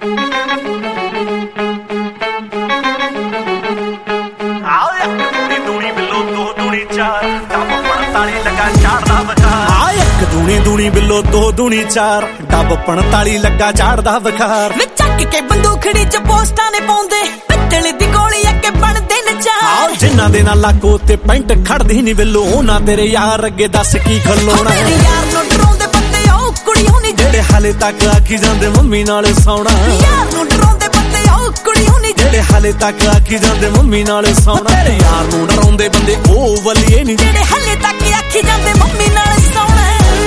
दूनी दूनी बिल्लो दो दूनी चार डब 45 लगा झाड़दा बखार चक के बंदूखड़ी च पोस्टां ने पाउंदे पित्तल दी गोली अगे बनदे न चार जिन्ना दे नाल लाको ते पैंट खड़दी नहीं बिल्लो ओना तेरे यार अगे दस की खलोना मेरे यार नु डराउंदे बंदे ओ कुड़ी होनी जेड़े हाले तक आखी जांदे मम्मी नाल सौना यार नु डराउंदे बंदे ओ कुड़ी होनी जेड़े हाले तक आखी जांदे मम्मी नाल सौना तेरे यार नु डराउंदे बंदे ओ वलिए नहीं जेड़े हाले तक आखी जांदे मम्मी नाल सौना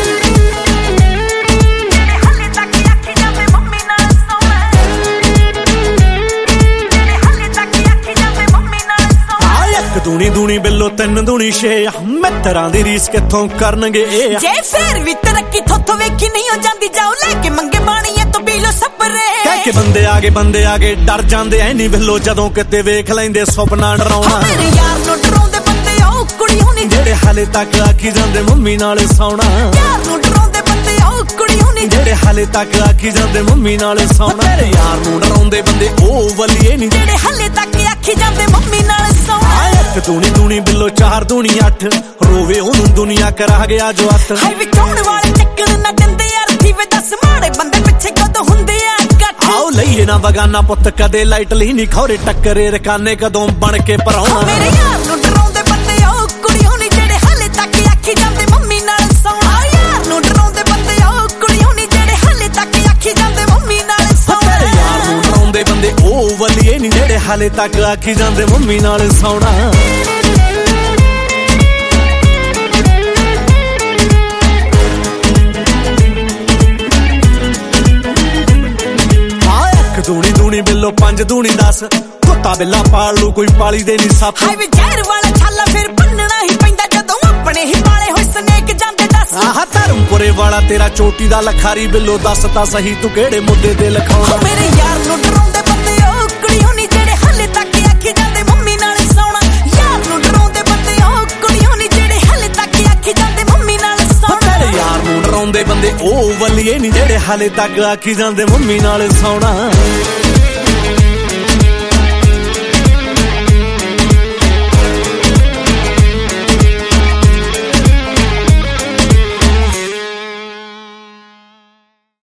दूनी दूनी बिल्लो तीन दूनी छे मित्रा दी रीस किथों करनगे जे फिर भी तरक्की थोथों वेखी नहीं हो जांदी जाओ लेके मंगे बाणीए तो पीलो सपरे कह के बंदे आगे डर जांदे ऐ नी बिल्लो जदों किते वेख लैंदे सुपना डराउणा मेरे यार नु डराउंदे बंदे ओ कुड़ी होनी जेड़े हाले तक आखी जांदे मम्मी नाल सौना यार नु डराउंदे बंदे ओ कुड़ी होनी जेड़े हाले तक आखी जांदे मम्मी नाल सौना तेरे यार नु डराउंदे बंदे ओ वलिए नी जेड़े हाले तक आखी जांदे मम्मी नाल सौना दूनी दूनी बिल्लो चार दूनी 8 रोवे ओनू दुनिया करा गया जो अत हाय विचाउण वाले चक्कर ना जंदे यार थीवे दस माड़े बंदे पिछे कदों हुंदे आ गठ आओ लईए ना बगाना पुੱਤ कदे लाइटली नहीं खौरे टक्करे रकाने कदों बन के पराउणा मेरे यार नु डराउंदे बंदे ओ कुड़ी होनी जेड़े हाले तक आखी जांदे मम्मी नाल सौना यार नु डराउंदे बंदे ओ कुड़ी होनी जेड़े हाले तक आखी जांदे मम्मी नाल सौना यार नु डराउंदे बंदे ओ वलिए नहीं जेड़े हाले तक आखी जांदे मम्मी नाल सौना दूनी दूनी बिल्लो 5 दूनी 10 कुत्ता बिल्ला पाल लू कोई पाली दे नहीं सप हाय वे जहर वाला छाला फिर बनना ही पैंदा जदों अपने ही पाले होए स्नेक जांदे दस आह धर्मपुरे वाला तेरा चोटी दा लखारी बिल्लो दस ता सही तू केड़े मुद्दे ते लिखाउणा मेरे यार नु डराउंदे बंदे ओ कुड़ी होनी जेड़े हाले तक आखी जांदे मम्मी नाल सौना यार नु डराउंदे बंदे ओ कुड़ी होनी जेड़े हाले तक आखी जांदे मम्मी नाल सौना तेरे यार नु डराउंदे बंदे ओ वलिए नहीं जेड़े हाले तक आखी जांदे मम्मी नाल सौना